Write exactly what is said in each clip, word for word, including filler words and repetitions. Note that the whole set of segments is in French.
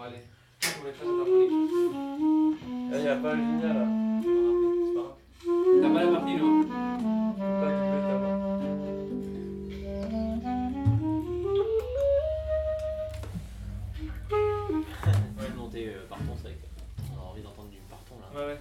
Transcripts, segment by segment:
aller. Pour les choses harmoniques. Ah, il n'y a pas le lignal là. C'est pas grave. T'as pas la partie, non? Pas du ta main. Ouais, de monter euh, par ton, c'est vrai qu'on a envie d'entendre du parton là. Ouais, ouais.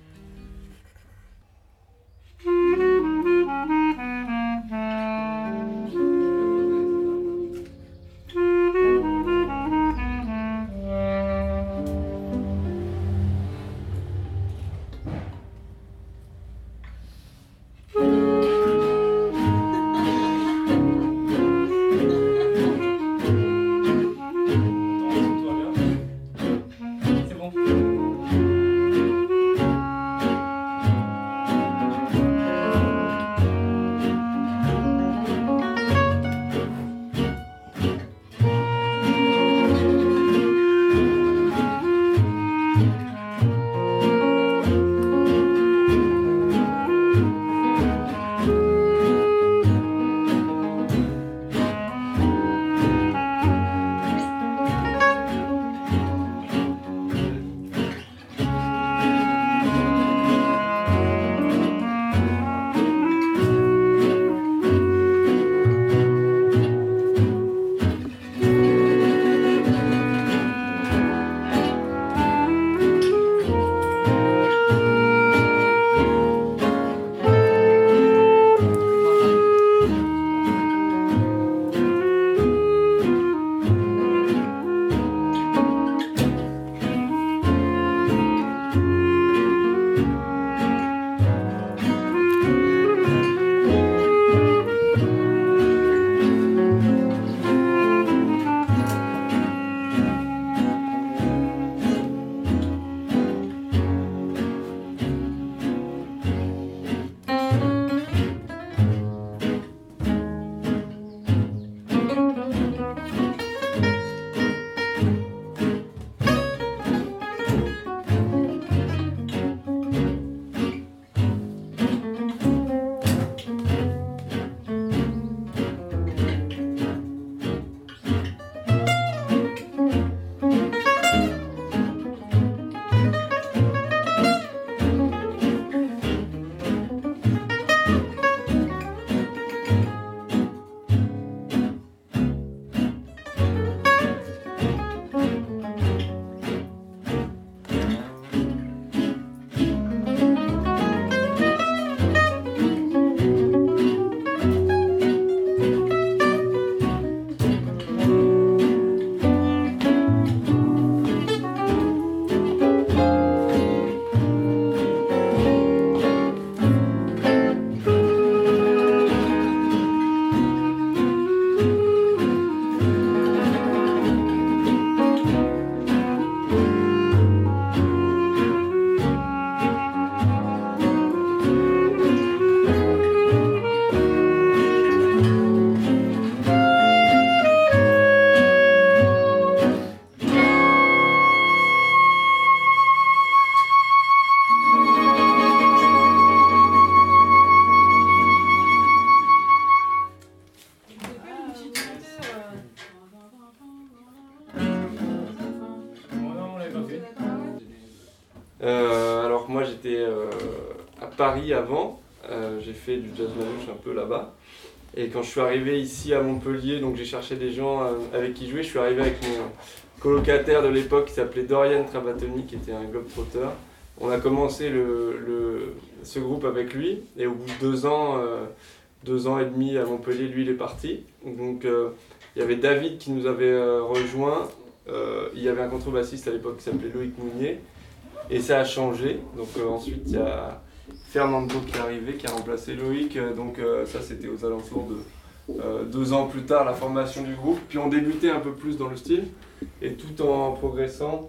Euh, alors moi j'étais euh, à Paris avant, euh, j'ai fait du jazz manouche un peu là-bas. Et quand je suis arrivé ici à Montpellier, donc j'ai cherché des gens euh, avec qui jouer, je suis arrivé avec mon colocataire de l'époque qui s'appelait Dorian Trabatoni, qui était un globetrotter. On a commencé le, le, ce groupe avec lui, et au bout de deux ans, euh, deux ans et demi à Montpellier, lui il est parti. Donc euh, il y avait David qui nous avait euh, rejoint, euh, il y avait un contrebassiste à l'époque qui s'appelait Loïc Mounier, et ça a changé. Donc euh, ensuite il y a Fernando qui est arrivé, qui a remplacé Loïc, donc euh, ça c'était aux alentours de euh, deux ans plus tard, la formation du groupe. Puis on débutait un peu plus dans le style, et tout en progressant,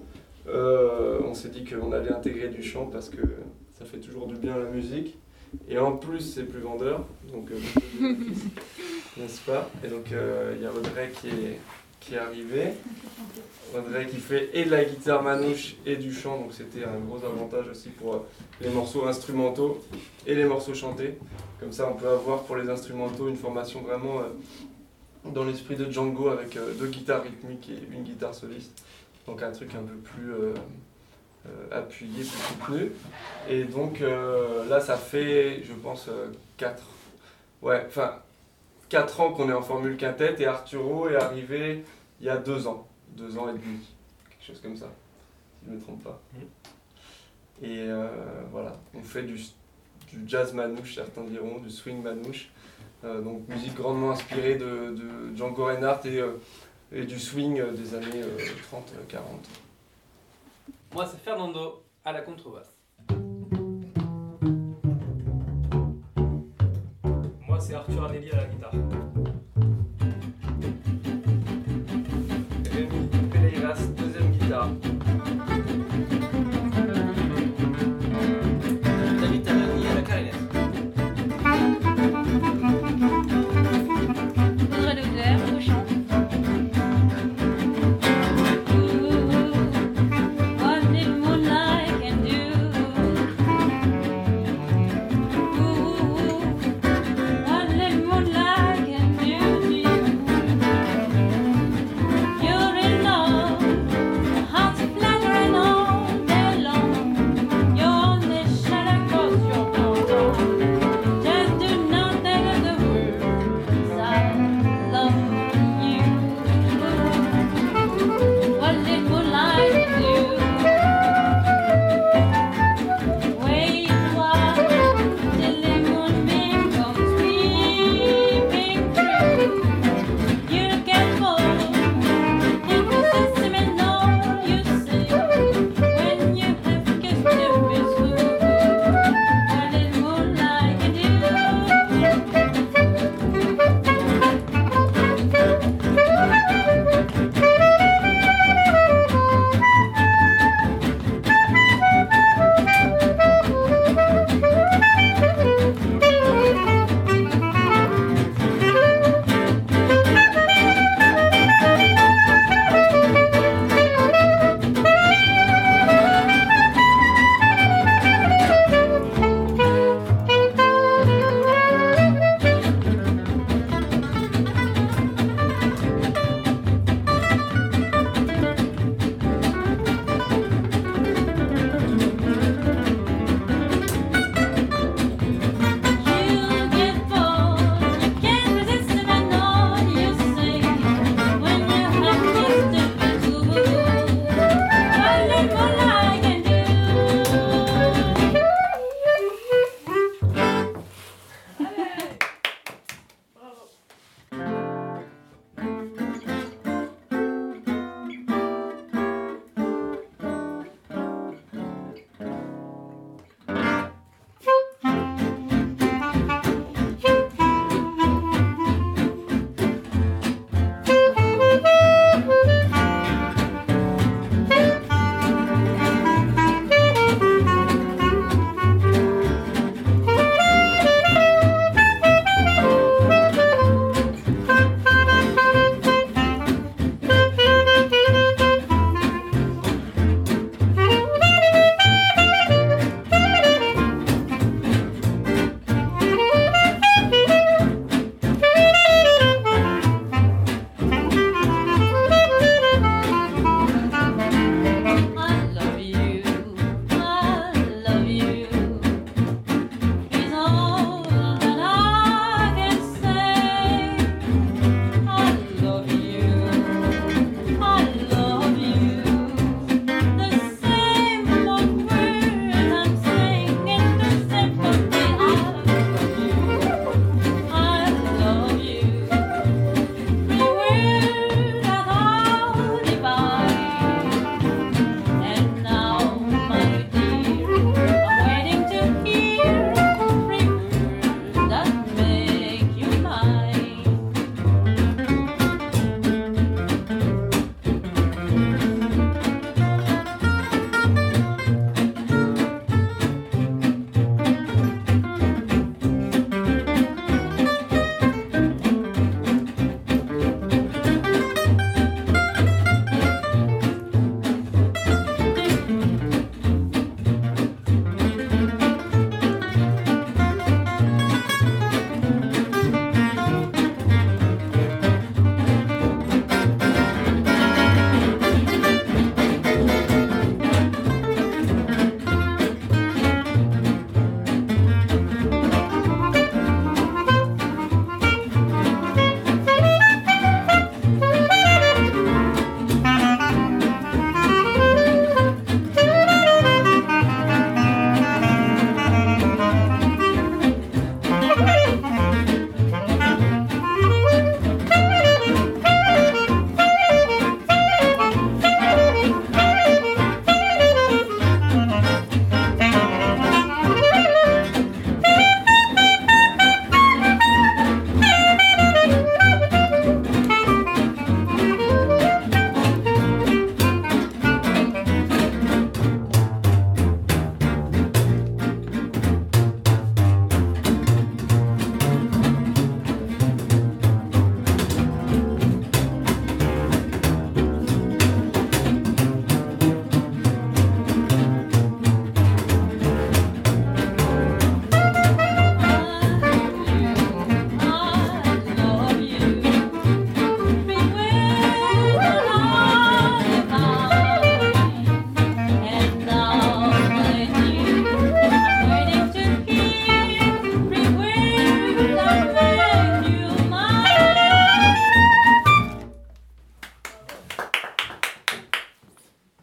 euh, on s'est dit qu'on allait intégrer du chant parce que ça fait toujours du bien à la musique, et en plus c'est plus vendeur, donc euh, n'est-ce pas? Et donc il euh, y a Audrey qui est, qui est arrivé. Audrey qui fait et de la guitare manouche et du chant, donc c'était un gros avantage aussi pour les morceaux instrumentaux et les morceaux chantés. Comme ça on peut avoir pour les instrumentaux une formation vraiment euh, dans l'esprit de Django avec euh, deux guitares rythmiques et une guitare soliste. donc un truc un peu plus euh, euh, appuyé, plus soutenu. Et donc euh, là, ça fait, je pense, quatre ouais, enfin, quatre ans qu'on est en formule quintette et Arturo est arrivé il y a deux ans, deux ans et demi, quelque chose comme ça, si je ne me trompe pas. Mmh. Et euh, voilà, on fait du, du jazz manouche, certains diront, du swing manouche, euh, donc musique grandement inspirée de, de Django Reinhardt et, euh, et du swing des années euh, trente quarante. Moi, c'est Fernando à la contrebasse. Moi, c'est Arthur Anelli à la guitare. Rémi Peleiras, deuxième guitare. David Taverny à la clarinette. Audrey Leclerc au chant. You're in love.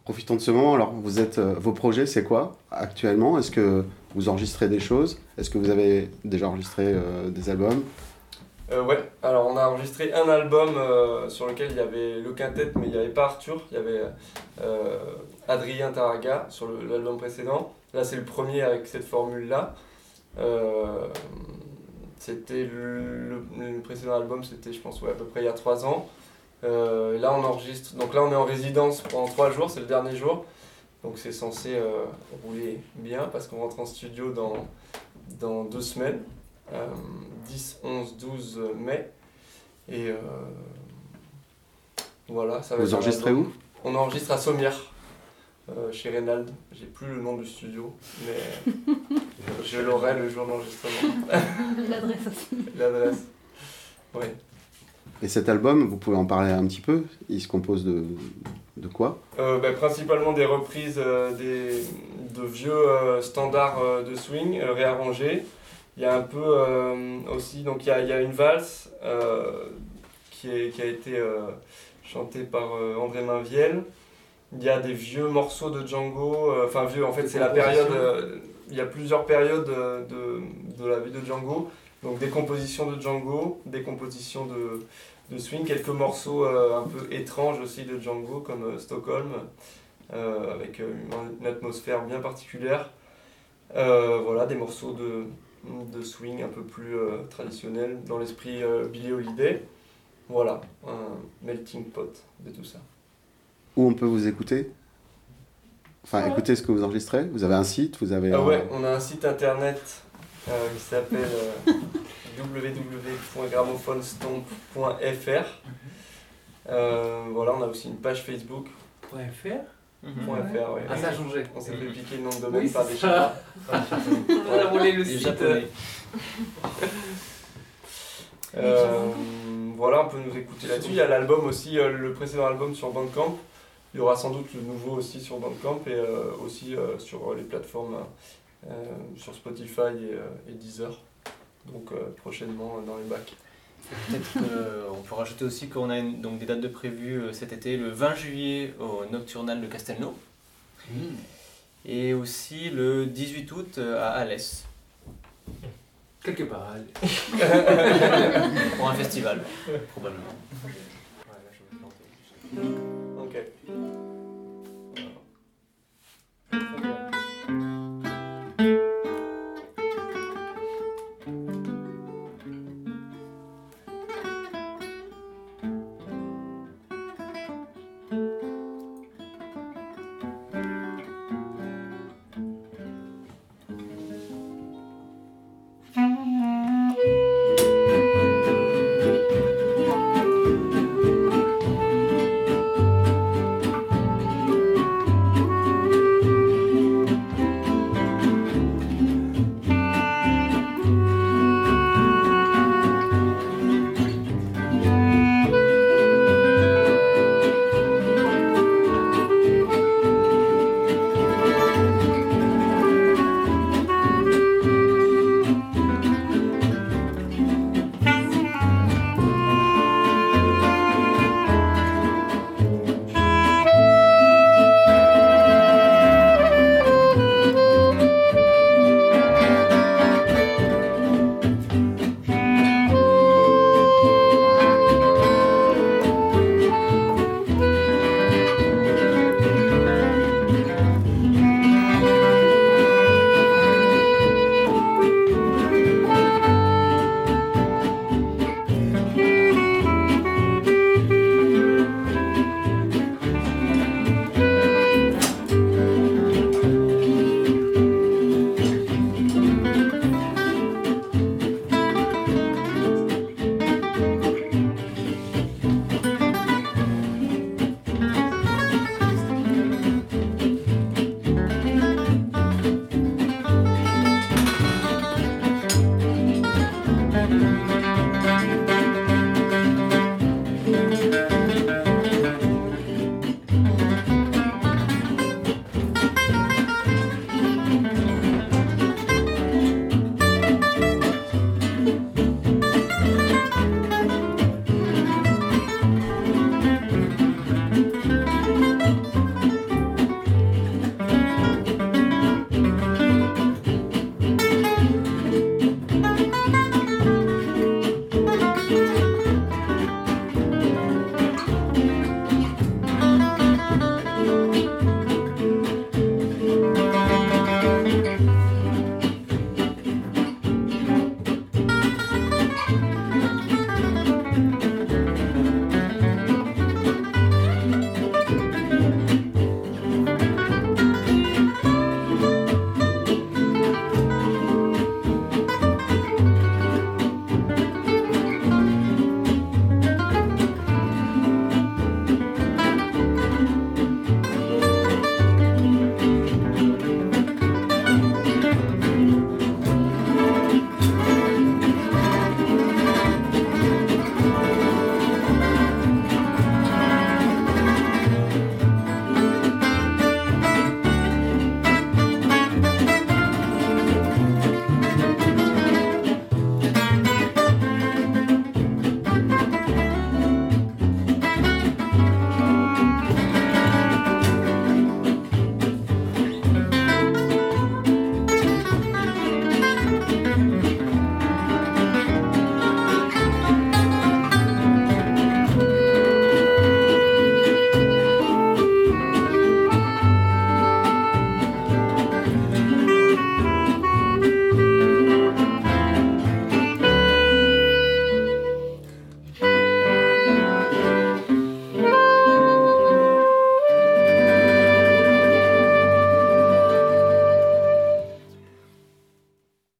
Profitons de ce moment. Alors, vous êtes, euh, vos projets, c'est quoi actuellement? Est-ce que vous enregistrez des choses? Est-ce que vous avez déjà enregistré euh, des albums? Euh, ouais, alors on a enregistré un album euh, sur lequel il y avait le quintet, mais il n'y avait pas Arthur, il y avait euh, Adrien Taraga sur le- l'album précédent. Là, c'est le premier avec cette formule-là. Euh, c'était le, le- le précédent album, c'était, je pense, ouais, à peu près il y a trois ans. Euh, là, on enregistre. Donc là, on est en résidence pendant trois jours, c'est le dernier jour. Donc c'est censé euh, rouler bien parce qu'on rentre en studio dans, dans deux semaines. Euh, dix, onze, douze mai. Et euh, voilà, ça va Vous être un enregistrez album. où? On enregistre à Sommières, euh, chez Reynald. J'ai plus le nom du studio, mais je l'aurai le jour d'enregistrement. L'adresse aussi. L'adresse. Oui. Et cet album, vous pouvez en parler un petit peu? Il se compose de, de quoi? Euh, bah, principalement des reprises euh, des, de vieux euh, standards euh, de swing euh, réarrangés. Il y a un peu euh, aussi, donc il y a, il y a une valse euh, qui, est, qui a été euh, chantée par euh, André Mainviel. Il y a des vieux morceaux de Django, euh, enfin vieux, en fait c'est la période, euh, il y a plusieurs périodes euh, de, de la vie de Django. Donc des compositions de Django, des compositions de, de swing, quelques morceaux euh, un peu étranges aussi de Django comme euh, Stockholm, euh, avec euh, une, une atmosphère bien particulière. Euh, voilà, des morceaux de, de swing un peu plus euh, traditionnels dans l'esprit euh, Billie Holiday. Voilà, un melting pot de tout ça. Où on peut vous écouter? Enfin, Ouais. écouter ce que vous enregistrez? Vous avez un site? Vous avez Ah un- ouais, on a un site internet euh, qui s'appelle euh, w w w point gramophonstomp point f r. Euh, voilà, on a aussi une page Facebook. .fr Point .fr, ouais. Ah, ça a changé. On s'est fait piquer le nom de domaine Oui, par c'est des ça. Chinois. On a volé le Les site. japonais. Euh, voilà, on peut nous écouter là-dessus. Il y a l'album aussi, euh, le précédent album sur Bandcamp. Il y aura sans doute le nouveau aussi sur Bandcamp et euh, aussi euh, sur les plateformes euh, sur Spotify et, euh, et Deezer. Donc euh, prochainement euh, dans les bacs. Peut-être qu'on peut rajouter aussi qu'on a une- donc des dates de prévues euh, cet été, le vingt juillet au Nocturnal de Castelnau et aussi le dix-huit août euh, à Alès Quelque part. allez. pour un festival, probablement. Ouais, là, je vais me planter. Ok.